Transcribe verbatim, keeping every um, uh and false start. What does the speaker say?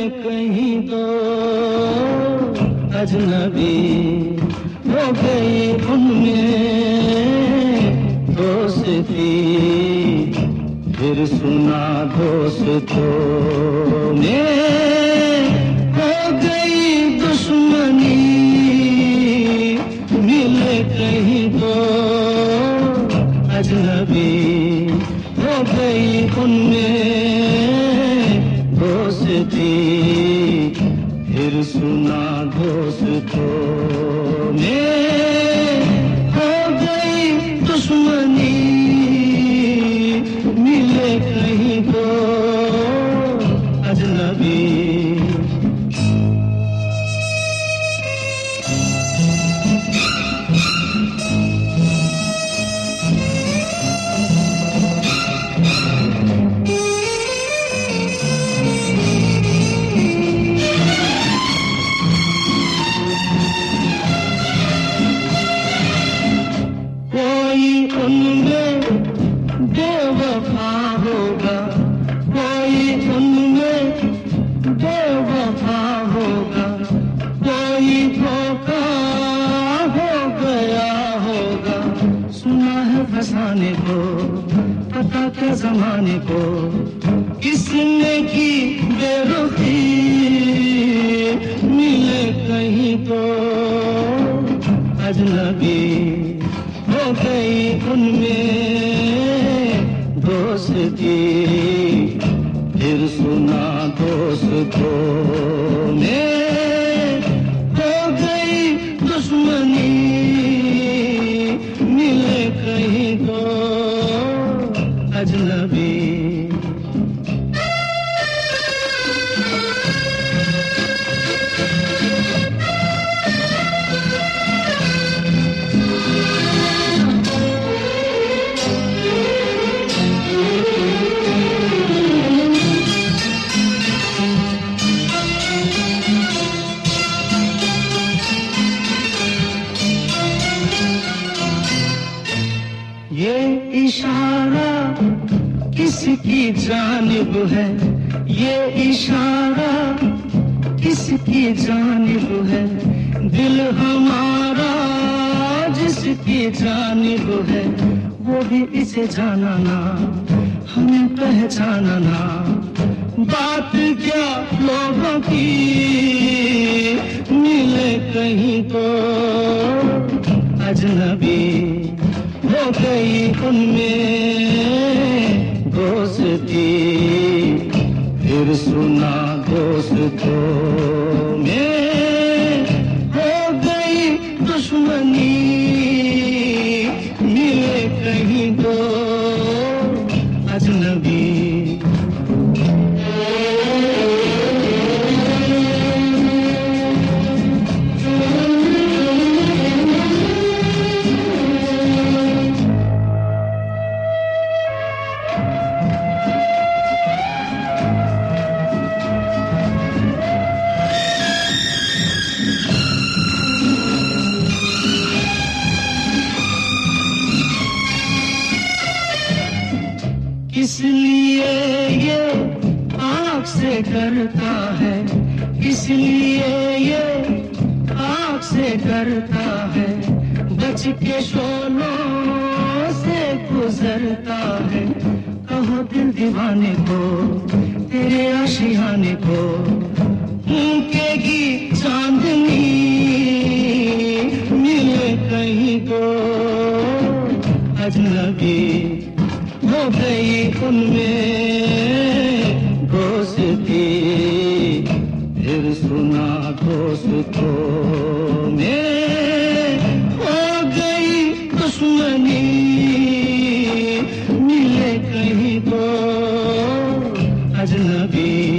कहीं दो अजनबी हो गई उनमें दोस्ती, फिर सुना दोस्तों में हो गई दुश्मनी, मिले कहीं दो अजनबी हो गई उनमें दोस्ती, फिर सुना दोस्तों में हो गई दुश्मनी, मिले कहीं दो अजनबी। उनमें बेवफा होगा, कोई उनमें बेवफा होगा, कोई धोखा हो गया होगा। सुना है फसाने को, पता क्या जमाने को, किसने की बेरुखी, मिले कहीं तो अजनबी हो गई उनमें दोस्ती, फिर सुना दोस्तों में हो गई दुश्मनी, मिले कहीं तो अजनबी। ये इशारा किसकी जानिब है, ये इशारा किसकी जानिब है, दिल हमारा जिसकी जानिब है, वो भी इसे जाना ना, हमें पहचाना ना। बात क्या लोगों की, मिले कहीं तो अजनबी हो गई उनमें दोस्ती, फिर सुना दोस्तों में हो गई दुश्मनी, मिले कहीं दो अजनबी। किस लिए ये आँख से करता है, किस लिए ये आँख से करता है, बच के शोलों से गुजरता है। कहो दिल दीवाने को, तेरे आशियाने को, फूंकेगी चांदनी, मिले कहीं तो अजनबी हो गई उनमें दोस्ती, फिर सुना दोस्तों में हो गई दुश्मनी, मिले कहीं तो अजनबी।